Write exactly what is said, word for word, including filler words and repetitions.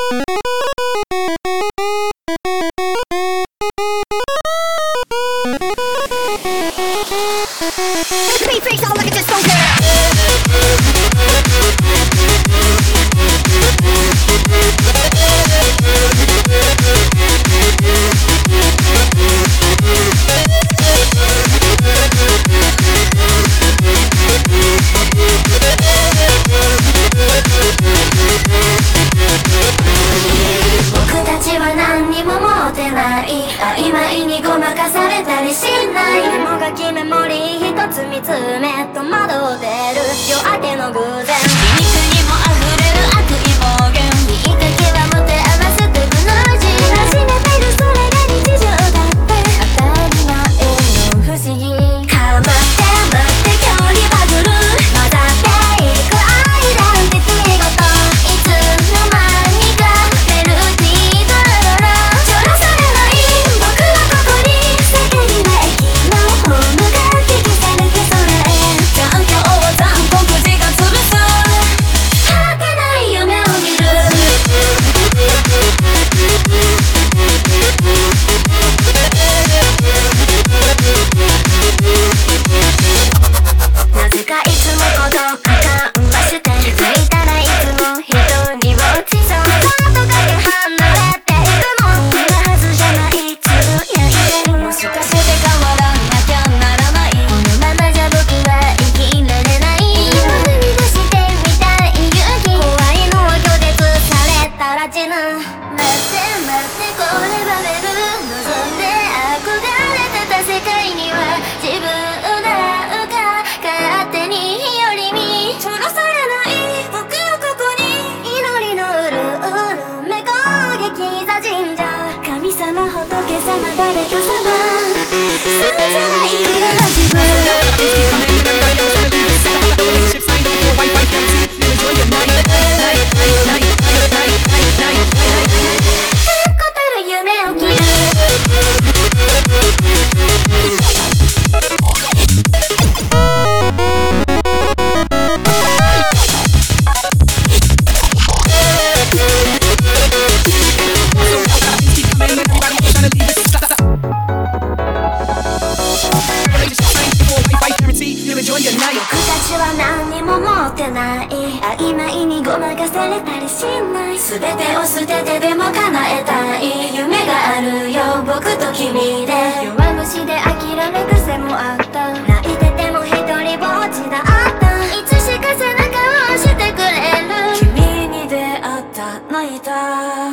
曖昧にごまかされたりしない。もがきメモリー一つ見つめ戸惑ってる夜明けの偶然。皮肉にも溢れる悪意暴言。言いかけは持て余すテクノロジー。初めているそれが日常だって当たり前の不思議。かまって待って距離バグる混ざっていくアイデンティティごといつの間にかメルティードロロロちょらされない僕はここに世界は駅のホームが引きされてそれへ環境を残酷時間潰す果てない夢を見る。なぜかいつも孤独感はして気づいたらいつも一人ぼっちそうちょっとだけ離れていくのこんなはずじゃないつぶやいてる。もしかして変わらなきゃならないこのままじゃ僕は生きられない。今踏み出してみたい勇気怖いのは拒絶されたら死ぬ。待って待ってこれはメル望んで憧れてた世界には自分なんか勝手に寄り道ちょらされない僕はここに祈りのうるうるめ攻撃座神社神様仏様誰か様そうじゃない自分確固たる夢を切る。僕たちは何にも持ってない。曖昧にごまかされたりしない。全てを捨ててでも叶えたい夢があるよ僕と君で。弱虫で諦め癖もあった。泣いてても一人ぼっちだった。いつしか背中を押してくれる君に出会った泣いた。